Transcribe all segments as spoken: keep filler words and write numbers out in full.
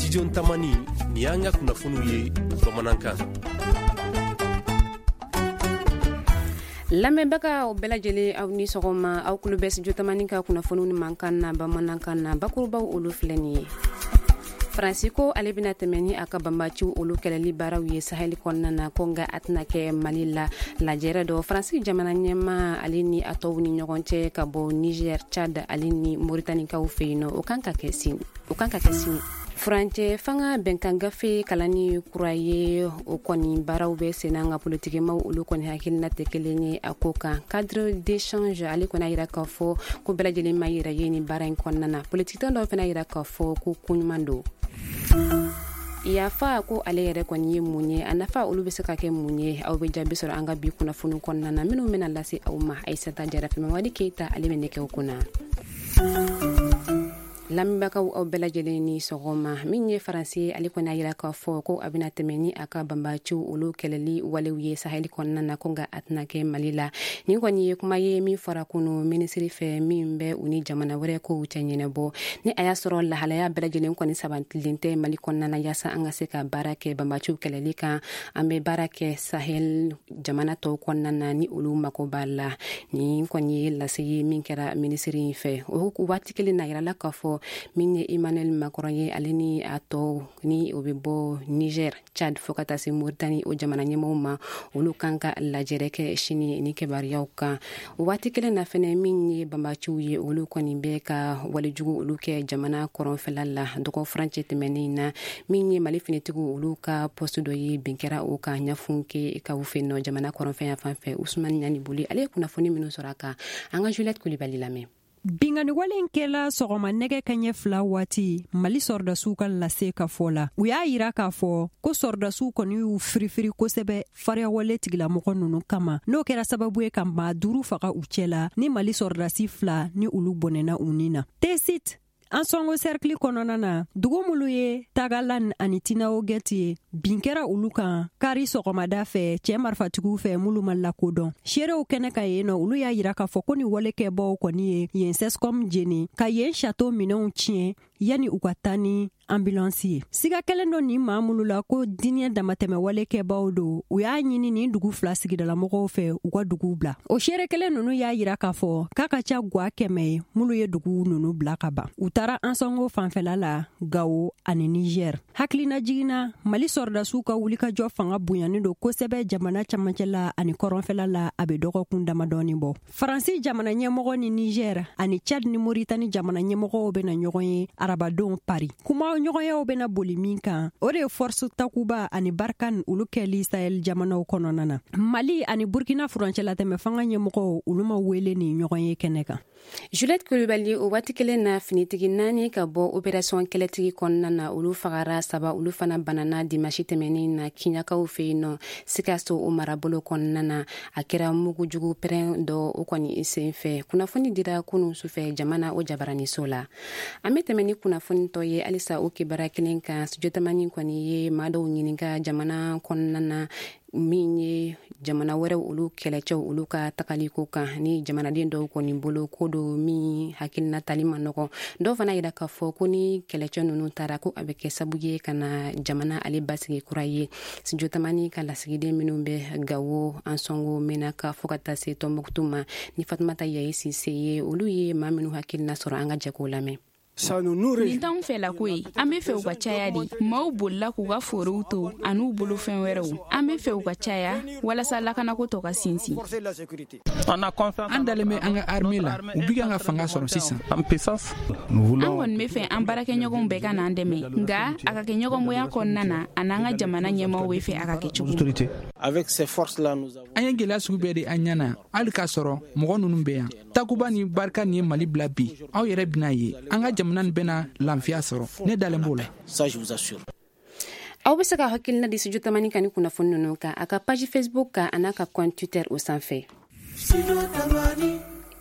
studio Tamani ni an ka kunnafoniw ye bamanankan. Lamɛnbaga o bɛɛ lajɛlen aw ni sɔgɔma aw kulo bɛ studio Tamani ka kunnafoniw ni mankan na bamanankan na bakurubaw olu filɛ nin ye. Francisco ale bɛna tɛmɛ ni a ka banbaciw olu kɛlɛli baaraw ye Sahel kɔnɔna na ko nka a tɛna kɛ Mali la lajɛrɛ dɔ. Faransi jamana ɲɛmaa ale ni a tɔw ni ɲɔgɔn cɛ ka bɔ Niger, Chad ale ni Mauritanie kaw fɛ yen nɔ o kan ka kɛ sini o kan ka kɛ sini. Furancɛ fanga bɛnkan gafe kalani kura ye o kɔni baaraw bɛ sen an ka politikimaw olu kɔni hakilina tɛ kelen ye a ko kan. Cadre d'échange ale kɔni a yira k'a fɔ ko bɛɛ lajɛlen ma yira ye ni baara in kɔnɔna na. Politikitɔn dɔw fana yira k'a fɔ ko ko ɲuman don. Yafa ko ale yɛrɛ kɔni ye mun ye a nafa olu bɛ se ka kɛ mun ye aw bɛ jaabi sɔrɔ an ka bi kunnafoni kɔnɔna na minnu bɛna lase aw ma Aïssata Jara Wadi Keita ale bɛ nɛgɛw kunna. Lamɛnbagaw aw bɛɛ lajɛlen ni sɔgɔma min ye Faransi ale kɔni a yira k'a fɔ ko a bɛna tɛmɛ ni a ka banbaciw olu kɛlɛli walew ye Sahel kɔnɔna na ko nka a tɛna kɛ Mali la. Nin kɔni ye kuma ye min fɔra kunu minisiri fɛ min bɛ u ni jamana wɛrɛ kow cɛ ɲɛnabɔ ni a y'a sɔrɔ lahalaya bɛɛ lajɛlen kɔni sabatilen tɛ Mali kɔnɔna na yaasa an ka se ka baara kɛ banbaciw kɛlɛli kan an bɛ baara kɛ Sahel jamana tɔw kɔnɔna na ni olu mako b'a la. Nin kɔni ye lasigi min kɛra minisiri in fɛ o waati kelen na yirala k'a fɔ min ye Emmanuel Macron ye ale ni a tɔw ni o bɛ bɔ Niger, Chad fo ka taa se Mauritanie o jamana ɲɛmɔgɔw ma olu kan ka lajɛrɛ kɛ sini ni kibaruyaw kan. O waati kelen na fɛnɛ min ye banbaciw ye olu kɔni bɛ ka walejugu olu kɛ jamana kɔrɔnfɛla la dɔgɔ furancɛ tɛmɛnen na min ye Mali finitigiw olu ka poste dɔ ye bin kɛra o ka ɲɛfun kɛ kaw fɛ nɔ jamana kɔrɔnfɛya fan fɛ Ousmane Ɲani Boli ale ye kunnafoni minnu sɔrɔ a kan an ka Juliette Coulibaly lamɛn. Bingani walen kɛla sɔgɔma nɛgɛ kaɲɛ fila waati Mali sɔrdasiw ka lase ka fɔ la u y'a yira k'a fɔ ko sɔrdasiw kɔni y'u firifiri kosɛbɛ fariyawale tigilamɔgɔ ninnu kama n'o kɛra sababu ye ka maa duuru faga u cɛ la ni Mali sɔrdasi fila ni olu bɔnɛna u ni na. Tesit an sɔngo cercle kɔnɔna na dugu mulu ye Tagalan ani Tinao-Get ye bin kɛra olu kan kari sɔgɔmada fɛ cɛ marifatigiw fɛ mulu ma lakodɔn. Seerew kɛnɛ ka yen nɔ olu y'a yira k'a fɔ ko ni walekɛbaw kɔni ye yen Sescom jeni ka yen chateau minɛnw tiɲɛ yani u ka taa ni ambulance ye. Siga kelen dɔ nin maa mulu la ko diɲɛ damatɛmɛ walekɛbaw do u y'a ɲini nin dugu fila sigidalamɔgɔw fɛ u ka dugu bila. O seere kelen ninnu y'a yira k'a fɔ k'a ka ca gwa kɛmɛ ye mulu ye dugu ninnu bila ka ban. U taara an sɔngo fanfɛla la Gao ani Niger. Hakilina jiginna Mali sɔrdasiw ka wulikajɔ fanga bonyanen do kosɛbɛ jamana camancɛ la ani kɔrɔnfɛla la a bɛ dɔgɔkun damadɔni bɔ. Faransi jamana ɲɛmɔgɔ ni Niger ani Chad ni Mauritanie jamana ɲɛmɔgɔw bɛna ɲɔgɔn ye arabadenw Paris. Kuma ɲɔgɔnyaw bɛna boli min kan o de ye force takuba ani Barkan olu kɛli Sahel jamanaw kɔnɔna na. Mali ani Burkina furancɛla tɛmɛ fanga ɲɛmɔgɔw olu ma wele ni ɲɔgɔn ye kɛnɛ kan. Juliette Coulibaly o waati kelen na finitigi naani ka bɔ opération kɛlɛtigi kɔnɔna na olu fagara saba olu fana banana dimanche tɛmɛnen na Kiɲakaw fɛ yen nɔ Sikaso o marabolo kɔnɔna na a kɛra mugujugu pɛrɛn dɔ o kɔni sen fɛ kunnafoni dira kunun sufɛ jamana o jabaraniso la. An bɛ tɛmɛ ni kunnafoni tɔ ye halisa o kibara kelen kan studio Tamani kɔni ye maa dɔw ɲininka jamana kɔnɔna na min ye jamana wɛrɛw olu kɛlɛcɛw olu ka tagaliko kan ni jamanaden dɔw kɔni bolo ko do min hakilina tali ma nɔgɔ. Dɔw fana yira k'a fɔ ko ni kɛlɛcɛ ninnu taara ko a bɛ kɛ sabu ye ka na jamana ale basigi kura ye. Studio Tamani ka lasigiden minnu bɛ Gao an sɔngo Menaka fo ka taa se Tɔnbɔkutu ma ni Fatumata Yaye Sise ye olu ye maa minnu hakilina sɔrɔ an ka jɛko lamɛn. Nin t'anw fɛ la ko ye an bɛ fɛ u ka caya de maaw bolila k'u ka forow to an'u bolo fɛn wɛrɛw an bɛ fɛ u ka caya walasa lakanako tɔ ka sinsin. An dalen bɛ an ka armée la u bi ka an ka fanga sɔrɔ sisan. An kɔni bɛ fɛ an baarakɛɲɔgɔnw bɛɛ ka n'an dɛmɛ nka a ka kɛ ɲɔgɔnbonya kɔnɔna na a n'an ka jamana ɲɛmaaw bɛ fɛ a ka kɛ cogo. An ye gɛlɛya sugu bɛɛ de an ɲɛna hali k'a sɔrɔ mɔgɔ ninnu bɛ yan Takuba ni Barka ni ye Mali bila bi aw yɛrɛ bɛna ye an ka jamana nin bɛna lafiya sɔrɔ ne dalen b'o la. Aw bɛ se ka hakilina di studio Tamani kan ni kunnafoni ninnu kan a ka page Facebook kan a n'a ka compte Twitter o sanfɛ.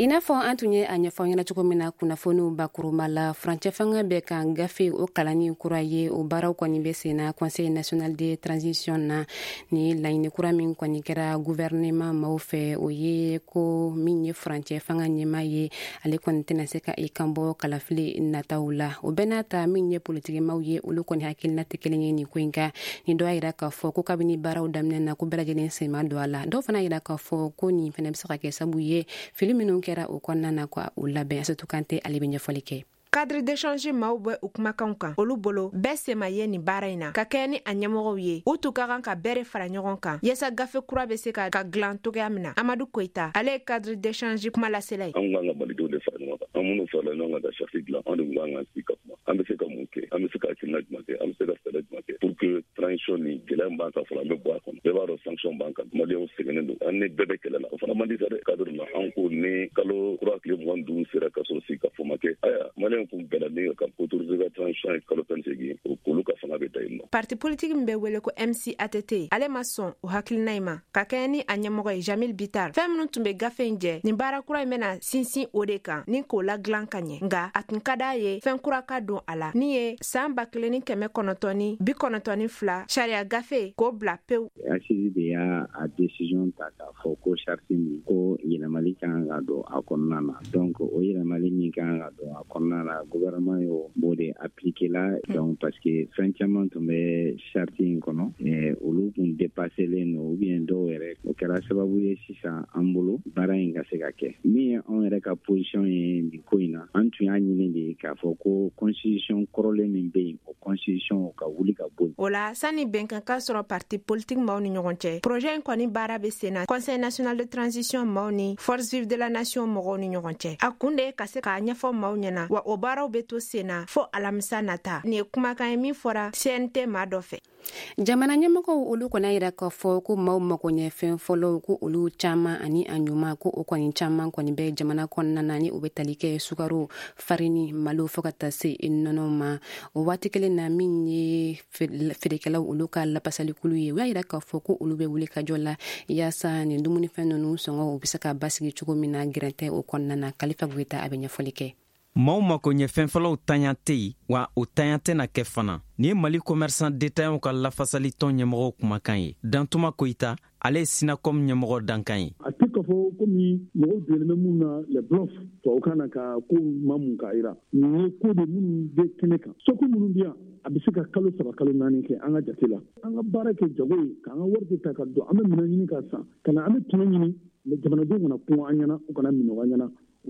I n'a fɔ an tun ye a ɲɛfɔ ɲɛna cogo min na kunnafoniw bakuruma la furancɛ fanga bɛ kan gafe o kalanni kura ye o baaraw kɔni bɛ sen na Conseil national de transition na ni laɲini kura min kɔni kɛra gouvernement maaw fɛ o ye ko min ye furancɛ fanga ɲɛma ye ale kɔni tɛna se ka i kanbɔ kalafili nataw la o bɛɛ n'a ta min ye politiki maaw ye olu kɔni hakilina tɛ kelen ye nin ko in kan ni dɔ y'a yira k'a fɔ ko kabini baaraw daminɛ na ko bɛɛ lajɛlen sen ma don a la dɔw fana yira k'a fɔ ko nin fana bɛ se ka kɛ sabu ye fili minnu kɛra o kɔnɔna na ko o labɛn Asetu Kante ale bɛ ɲɛfɔli kɛ. Cadre d'échange maaw bɛ u kumakanw kan olu bolo bɛɛ sema ye nin baara in na ka kɛ ni a ɲɛmɔgɔw ye u tun ka kan ka bɛɛ fara ɲɔgɔn kan yasa gafe kura bɛ se ka ka dilan togoya min na. Amadu Koita ale ye cadre d'échange kuma lasela ye. An kan ka malidenw de fara ɲɔgɔn kan an minnu farala ɲɔgɔn kan ka charte dilan an de kun kan ka sigi ka kuma an bɛ se ka mun kɛ an bɛ se ka hakilina jumɛn kɛ an bɛ se ka fɛɛrɛ jumɛn kɛ pour que transition ni gɛlɛya b'an kan fɔlɔ an bɛ bɔ a kɔnɔ bɛɛ b'a dɔn sanction b'an kan maliyɛnw sɛgɛnnen don an ni bɛɛ bɛ kɛlɛ la o fana man di sa dɛ cadre la an ko ni kalo kura tile mugan ni duuru sera ka sɔrɔ sigi ka fɔ ma kɛ aya maliyɛnw kun bɛnna ka autoriser ka transition ye kalo tan ni seegin o k'olu ka fanga bɛ da yen nɔ. Parti politique min bɛ wele ko M C A T T ale ma sɔn o hakilina in ma ka kɛ ni a ɲɛmɔgɔ ye Jamil Bitar fɛn minnu tun bɛ gafe in jɛ nin baara kura in bɛna sinsin o de kan ni k'o ladilan ka ɲɛ nka a tun ka d'a ye fɛn kura ka don a la ni ye san ba kelen ni kɛmɛ kɔnɔntɔn ni bi kɔnɔntɔn ni fila sariya gafe k'o bila pewu. Asidi de y'a a décision ta k'a fɔ ko charte min ko yɛlɛmali kan ka don a kɔnɔna na donc o yɛlɛmali min kan ka don a kɔnɔna na gouvernement y'o b'o de appliquer la donc parce que fɛn caman tun bɛ charte in kɔnɔ olu kun dépasselen no ou bien dɔw yɛrɛ o kɛra sababu ye sisan an bolo baara in ka se ka kɛ min ye anw yɛrɛ ka position ye nin ko in na an tun y'a ɲini de k'a fɔ ko constitution kɔrɔlen min bɛ yen o constitution ka wuli ka bɔ yen. O la sani bɛnkan ka sɔrɔ parti politique maaw ni ɲɔgɔn cɛ projet in kɔni baara bɛ sen na Conseil national de transition maaw ni force vive de la nation mɔgɔw ni ɲɔgɔn cɛ a kun de ka se k'a ɲɛfɔ maaw ɲɛna wa o baaraw bɛ to sen na fo alamisa nata nin ye kumakan ye min fɔra C N T maa dɔ fɛ. Jamana ɲɛmɔgɔw olu kɔni yira k'a fɔ ko maaw mako ɲɛ fɛn fɔlɔ ko olu caman ani a ɲuman ko o kɔni caman kɔni bɛ jamana kɔnɔna na ni o bɛ tali kɛ sukaro farini malo fo ka taa se nɔnɔ ma o waati kelen na min ye feerekɛlaw olu ka lapasalikulu ye u y'a yira k'a fɔ ko olu bɛ wuli ka jɔ la yaasa nin dumunifɛn ninnu sɔngɔ u bɛ se ka basigi cogo min na gɛrɛn tɛ o kɔnɔna na Kalifa Goyita a bɛ ɲɛfɔli kɛ. Maaw mako ɲɛ fɛn fɔlɔw tanya tɛ yen wa o tanya tɛna kɛ fana ni ye Mali commerçant détaillant ka lafasali tɔn ɲɛmɔgɔ kumakan ye Dantuma Koyita ale ye Sinacom ɲɛmɔgɔ dankan ye. A tɛ k'a fɔ komi mɔgɔw jɔlen bɛ mun na les bluffs tubabukan na ka ko ma mun k'a jira nin ye ko de minnu bɛ kɛnɛ kan soko minnu bɛ yan a bɛ se ka kalo saba kalo naani kɛ an ka jate la an ka baara kɛ jago ye k'an ka wari de ta ka don an bɛ minɛn ɲini ka san ka na an bɛ tɔnɔ ɲini jamanadenw kana kun an ɲɛna u kana minɛ an ɲɛna.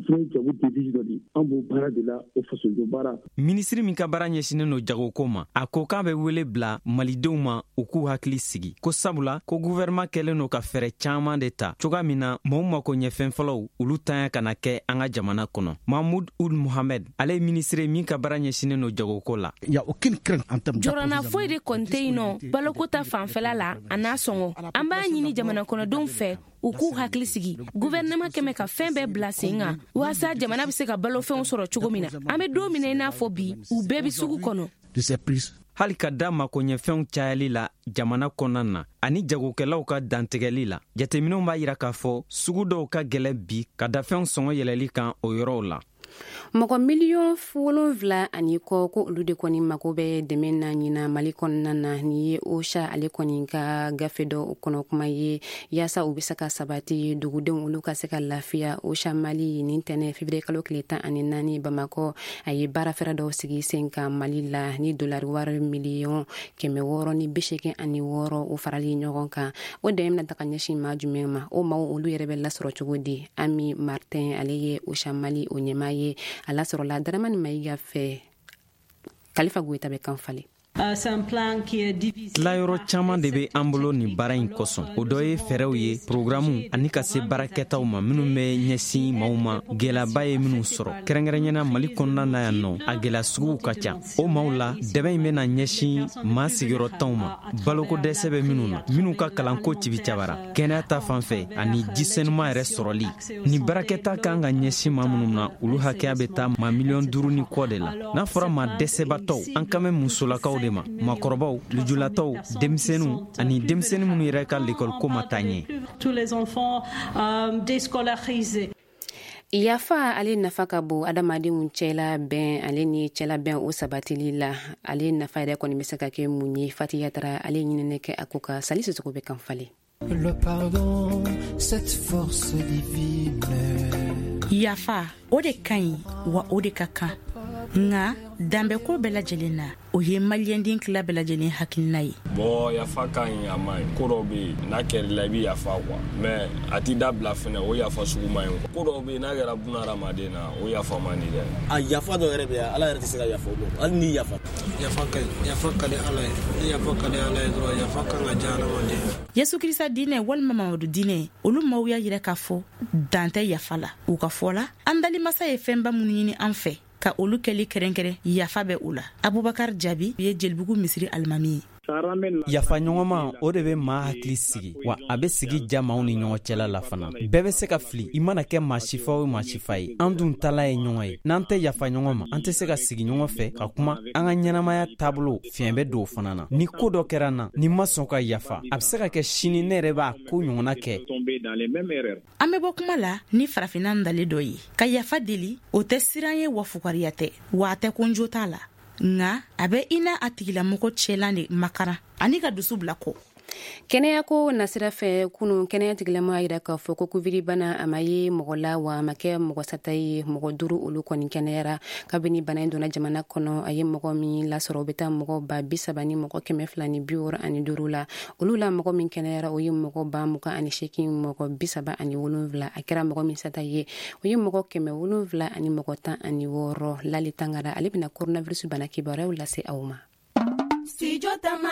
Minisiri min ka baara ɲɛsinen no jagoko ma a ko k'a bɛ wele bila malidenw ma u k'u hakili sigi ko sabula ko gouvernement kɛlen no ka fɛɛrɛ caman de ta cogoya min na maaw mako ɲɛ fɛn fɔlɔw olu tanya kana kɛ an ka jamana kɔnɔ. Mahmoud Ould Mohamed ale ye minisiri min ka baara ɲɛsinen no jagoko la. Jɔrɔna foyi de kɔni tɛ yen nɔ baloko ta fanfɛla la a n'a sɔngɔ an b'a ɲini jamana kɔnɔdenw fɛ u k'u hakili sigi gouvernement kɛmɛ ka fɛn bɛɛ bila sen kan waasa jamana bɛ se ka balofɛnw sɔrɔ cogo min na an bɛ don min na i n'a fɔ bi u bɛɛ bɛ sugu kɔnɔ. Hali ka da makoɲɛfɛnw cayali la jamana kɔnɔna na ani jagokɛlaw ka dantigɛli la jateminɛw b'a yira k'a fɔ sugu dɔw ka gɛlɛ bi ka da fɛnw sɔngɔ yɛlɛli kan o yɔrɔw la. Mɔgɔ miliyɔn wolonwula ani kɔ ko olu de kɔni mako bɛ dɛmɛ na ɲina Mali kɔnɔna na ni ye OCHA ale kɔni ka gafe dɔ kɔnɔ kuma ye yaasa u bɛ se ka sabati dugudenw olu ka se ka lafiya. OCHA Mali nin tɛnɛ février kalo tile tan ani naani Bamakɔ a ye baara fɛrɛ dɔw sigi sen kan Mali la ni dolari wari miliyɔn kɛmɛ wɔɔrɔ ni bi seegin ani wɔɔrɔ o farali ɲɔgɔn kan o dɛmɛ bɛna ta ka ɲɛsin maa jumɛn ma o maaw olu yɛrɛ bɛ lasɔrɔ cogo di. Ami Martin ale ye OCHA Mali o ɲɛmaa ye a lasɔrɔla Daramani Mayiga fɛ Kalifa Goyita bɛ kan falen. Tilayɔrɔ caman de bɛ an bolo ni baara in kosɔn o dɔ ye fɛɛrɛw ye programu ani ka se baarakɛtaw ma minnu bɛ ɲɛsin maaw ma gɛlɛyaba ye minnu sɔrɔ kɛrɛnkɛrɛnnena Mali kɔnɔna na yan nɔ a gɛlɛya suguw ka ca o maaw la dɛbɛn in bɛna ɲɛsin maa sigiyɔrɔtanw ma baloko dɛsɛ bɛ minnu na minnu ka kalanko cibicabara kɛnɛya ta fanfɛ ani jisenuma yɛrɛ sɔrɔli ni baarakɛta kan ka ɲɛsin maa minnu na olu hakɛya bɛ taa maa miliyɔn duuru ni kɔ de la n'a fɔra maa dɛsɛbatɔw an kan bɛ musolakaw de ma makɔrɔbaw lujulatɔw denmisɛnninw ani denmisɛnnin minnu yɛrɛ ka l'école ko ma taa ɲɛ. yafa ale nafa ka bon adamadenw cɛla bɛn ale ni cɛla bɛn o sabatili la ale nafa yɛrɛ kɔni bɛ se ka kɛ mun ye Fatiya Tara ale ɲinini kɛ a ko ka Sali Sisoko bɛ kan falen. Le pardon, cette force divine. Yafa o de kaɲi wa o de ka kan nga danbe ko bɛɛ lajɛlen na o ye maliyɛnden tila bɛɛ lajɛlen hakilina ye. Bon yafa kaɲi a ma ɲi ko dɔw bɛ yen n'a kɛr'i la i bɛ yafa kuwa mɛ a t'i dabila fɛnɛ o yafa sugu ma ɲi ko dɔw bɛ yen n'a kɛra buna hadamaden na o yafa man di dɛ. A yafa dɔw yɛrɛ bɛ yan Ala yɛrɛ tɛ se ka yafa o ma hali ni yafa. Yafa kaɲi yafa ka di Ala ye ni yafa ka di Ala ye dɔrɔn yafa kan ka diya hadamaden. Yesu Kirisa diinɛ walima Mamadu diinɛ olu maaw y'a yira k'a fɔ dan tɛ yafa la u ka fɔ la an dalimasa ye fɛnba minnu ɲini an fɛ ka olu kɛli kɛrɛnkɛrɛn yafa bɛ u la. Abubakar Jabi ye jelibugu misiri alimami ye. yafa ɲɔgɔnma o de bɛ maa hakili sigi wa a bɛ sigi jamaw ni ɲɔgɔn cɛla la fana bɛɛ bɛ se ka fili i mana kɛ maa sifa o maa sifa ye an dun tala ye ɲɔgɔn ye n'an tɛ yafa ɲɔgɔn ma an tɛ se ka sigi ɲɔgɔn fɛ ka kuma an ka ɲɛnamaya taabolo fiɲɛ bɛ don o fana na ni ko dɔ kɛra na ni ma sɔn ka yafa a bɛ se ka kɛ sini ne yɛrɛ b'a ko ɲɔgɔnna kɛ. An bɛ bɔ kuma la ni farafinna ndale dɔ ye ka yafa deli o tɛ siran ye wa fukariya tɛ wa a tɛ konjo t'a la nga a bɛ ina a tigilamɔgɔ cɛlan de makara ani ka dusu bila kɔ. Kɛnɛya ko nasira fɛ kunu kɛnɛya tigilama yira k'a fɔ ko covid bana a ma ye mɔgɔ la wa a ma kɛ mɔgɔ sata ye mɔgɔ duuru olu kɔni kɛnɛyara kabini bana in donna jamana kɔnɔ a ye mɔgɔ min lasɔrɔ o bɛ taa mɔgɔ ba bi saba ni mɔgɔ kɛmɛ fila ni bi wɔɔrɔ ani duuru la olu la mɔgɔ min kɛnɛyara o ye mɔgɔ ba mugan ani seegin mɔgɔ bi saba ani wolonwula a kɛra mɔgɔ min sata ye o ye mɔgɔ kɛmɛ wolonwula ani mɔgɔ tan ani wɔɔrɔ Lali Tangara ale bɛna coronavirus bana kibaruyaw lase aw ma. Studio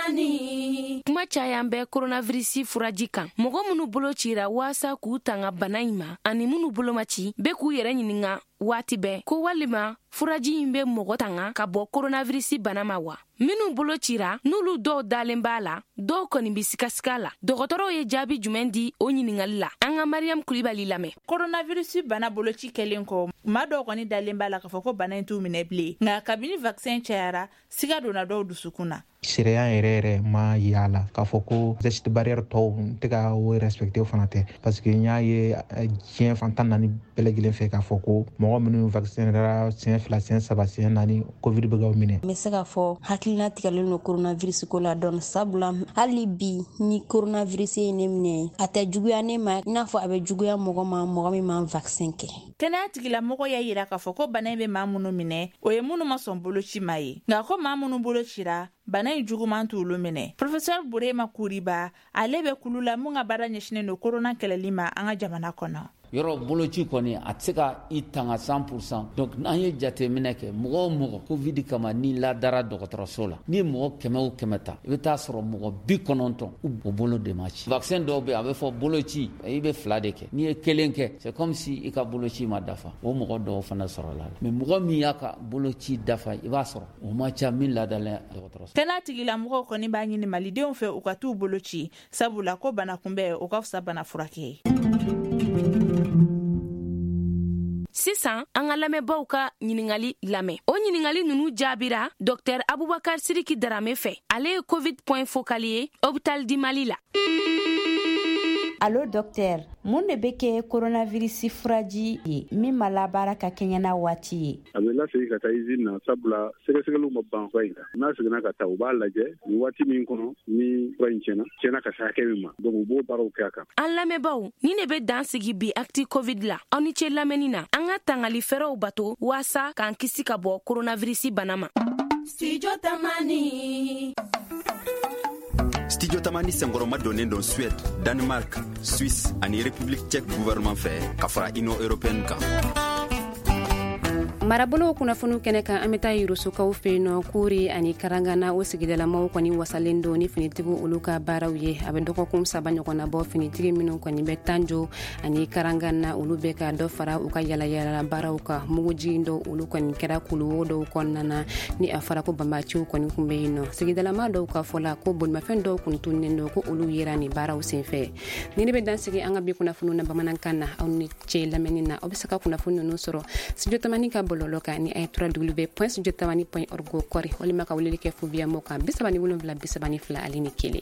Tamani. Kuma caya bɛ coronavirus furaji kan. Mɔgɔ minnu bolo cira waasa k'u tanga bana in ma ani minnu bolo ma ci bɛ k'u yɛrɛ ɲininka waati bɛɛ ko walima furaji in bɛ mɔgɔ tanga ka bɔ coronavirus bana ma wa. Minnu bolo cira n'olu dɔw dalen b'a la dɔw kɔni bi sikasika la. Dɔgɔtɔrɔw ye jaabi jumɛn di o ɲiningali la an ka Mariam Kulibali lamɛn. Coronavirus bana boloci kɛlen kɔ maa dɔw kɔni dalen b'a la k'a fɔ ko bana in t'u minɛ bilen nka kabini vaccin cayara siga donna dɔw dusukun na. Sereya yɛrɛ yɛrɛ ma y'a la k'a fɔ ko geste barrière tɔw n tɛ ka o respecter fana tɛ parce que n y'a ye diɲɛ fan tan naani bɛɛ lajɛlen fɛ k'a fɔ ko mɔgɔ minnu vaccinera siɲɛ fila siɲɛ saba siɲɛ naani covid bɛ k'aw minɛ. N bɛ se k'a fɔ hakilina tigɛlen don coronavirus ko la dɔɔni sabula hali bi ni coronavirus ye ne minɛ a tɛ juguya ne ma i n'a fɔ a bɛ juguya mɔgɔ ma mɔgɔ min ma vaccin kɛ. Kɛnɛya tigilamɔgɔ y'a yira k'a fɔ ko bana in bɛ maa minnu minɛ o ye minnu ma sɔn boloci ma ye nka ko maa minnu bolocira bana in juguman t'olu minɛ. Professeur Burema Kuriba ale bɛ kulu la mun ka baara ɲɛsinnen don corona kɛlɛli ma an ka jamana kɔnɔ. Yɔrɔ boloci kɔni a tɛ se ka i tanga cent pour cent donc n'an ye jateminɛ kɛ mɔgɔ o mɔgɔ covid kama ni ladara dɔgɔtɔrɔso la ni mɔgɔ kɛmɛ o kɛmɛ ta i bɛ taa sɔrɔ mɔgɔ bi kɔnɔntɔn o bolo de ma ci. Vaccin dɔw bɛ a bɛ fɔ boloci i bɛ fila de kɛ n'i ye kelen kɛ c'est comme si i ka boloci ma dafa o mɔgɔ dɔw fana sɔrɔ la mais mɔgɔ min y'a ka boloci dafa i b'a sɔrɔ o ma ca min ladalen dɔgɔtɔrɔso. Kɛnɛya tigilamɔgɔw kɔni b'a ɲini malidenw fɛ u ka t'u boloci sabula ko bana kunbɛn o ka fisa bana furakɛ. Sisan an ka lamɛnbaw ka ɲiningali lamɛn. O ɲiningali ninnu jaabira Dr Abubakar Siriki Darame fɛ. Ale ye Covid point focal ye Hôpital du Mali la. Allo docteur, mun de bɛ kɛ coronavirus furaji ye min ma labaara ka kɛɲɛ n'a waati ye? A bɛ lasegin ka taa usine na sabula sɛgɛsɛgɛliw ma ban fura in kan. N'a seginna ka taa u b'a lajɛ ni waati min kɔnɔ ni fura in tiɲɛna tiɲɛna ka se hakɛ min ma donc u b'o baaraw kɛ a kan. An lamɛnbaw ni ne bɛ dan sigi bi acti Covid la aw ni cɛ lamɛnni na an ka tangali fɛrɛw bato waasa k'an kisi ka bɔ coronavirus bana ma. Studio Tamani. Studio Tamani sengoroma donnen don Suède, Danemark, Suisse ani République tchèque gouvernement fɛ ka fara Union européenne kan. marabolo kunnafoni kɛnɛ kan an bɛ taa yirusukaw fɛ yen nɔ kuri ani karangana o sigidalamaw kɔni wasalen don ni finitigiw olu ka baaraw ye a bɛ dɔgɔkun saba ɲɔgɔnna bɔ finitigi minnu kɔni bɛ tanjo ani karangana olu bɛ ka dɔ fara u ka yalayala baaraw kan muguji dɔw olu kɔni kɛra kuluwo dɔw kɔnɔna na ni a fara ko banbaciw kɔni kun bɛ yen nɔ sigidalama dɔw ka fɔ la ko bolimafɛn dɔw kun tunnen don ko olu yera ni baaraw senfɛ ni ne bɛ dansigi an ka bi kunnafoni na bamanankan na aw ni cɛ lamɛnni na aw bɛ se ka kunnafoni ninnu sɔrɔ studio tamani ka bɔlɔlɔ kan ni a ye w point studio tamani point org kɔri walima ka weleli kɛ fobiyamo kan bi saba ni wolonwula bi saba ni fila ale ni kelen.